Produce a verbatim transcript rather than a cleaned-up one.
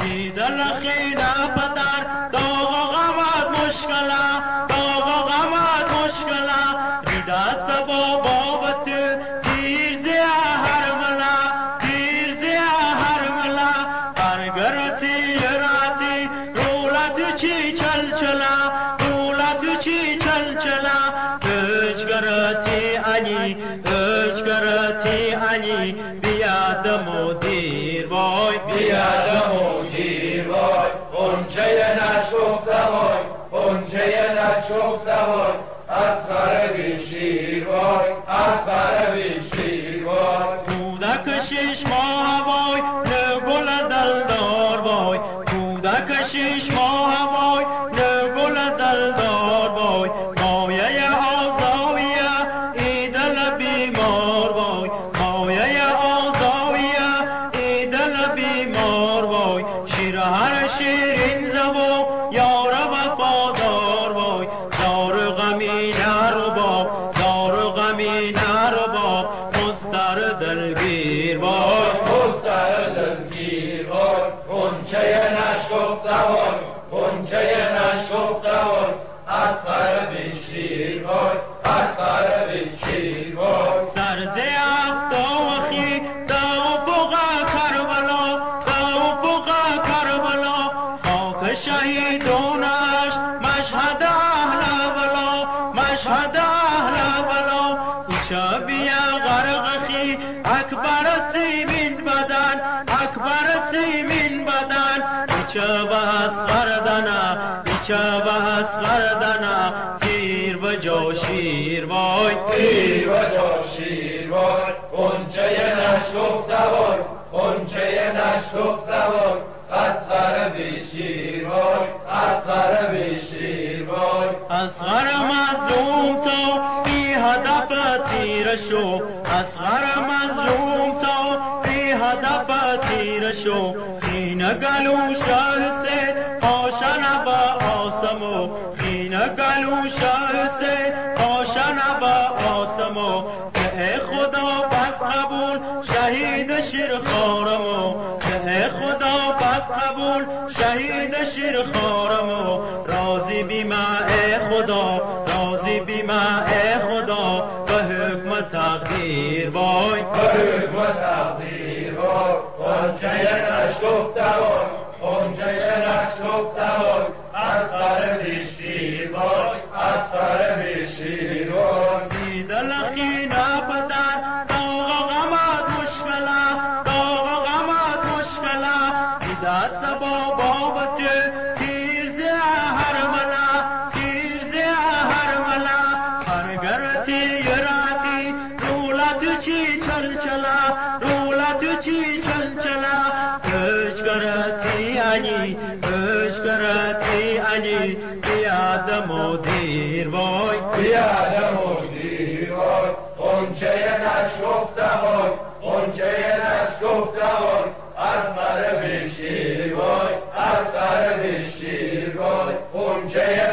دیدن خینا پدر داغ و غمت مشکلا داغ و غمت مشکلا ریدست با بابت دیرزی هر ملا دیرزی هر ملا برگرتی راتی رولت چی چل چلا رولت چی چل چلا اچگرتی انی اچگرتی انی بیاد مدیر وای بیاد مدیر وای اونچه نشکفته وای اونچه نشکفته وای اصغر بی شیر وای اصغر بی شیر وای کودک شش ماه وای نگل دلدار وای کودک شش ماه وای نگل دلدار وای مایه آزاویه ایدل بیمار وای مایه آزاویه ایدل بیمار وای شیر هر شیرین زبو یار وفادار وای زار غمی نربا زار غمی نربا مستر دلگیر وای مستر دلگیر وای اونچه نشکفته وای اونچه نشکفته وای اصغر بی شیر وای اصغر بی شیر وای سرز افتا و خی دا فوق کربلا دا فوق کربلا خاک شهیدانش مشهد اهل بلا مشهد اهل بلا شبیه غرق خی اکبر سیمین بدن اکبر سیمین بدن ایچه بحث کردنه ایچه بحث کردنه تیر و جاشیر وای تیر و جاشیر وای اونچه نشکفته وای اونچه نشکفته وای اصغر بی شیر وای اصغر بی شیر وای اصغر مظلوم تا بی هدف تیر شو اصغر مظلوم تا بی هدف تیر شو خین گلو شاه سے پاشن با آسمو خین گلو شاه سے پاشن با آسمو ای خدا بد قبول شهید شیر خارمو ای خدا بد قبول شهید شیر خارمو راضی بی ما ای خدا راضی بی ما ای خدا به حکم تقدیر وای به حکم تقدیر وای اونچه نشکفته وای اونچه نشکفته وای اصغر بی شیر وای اصغر بی شیر وای دیدن خینا پدر داغ و غمت مشکلا داغ و غمت مشکلا دست با بابت تیرزی هر ملا تیرزی هر ملا برگرتی راتی رولت چی چل چلا رولت چی چل چلا اچگرتی انی اچگرتی انی بیاد مدیر وای بیاد مدیر وای اونچه نشکفته وای اونچه نشکفته وای اصغر بی شیر وای اصغر بی شیر وای اونچه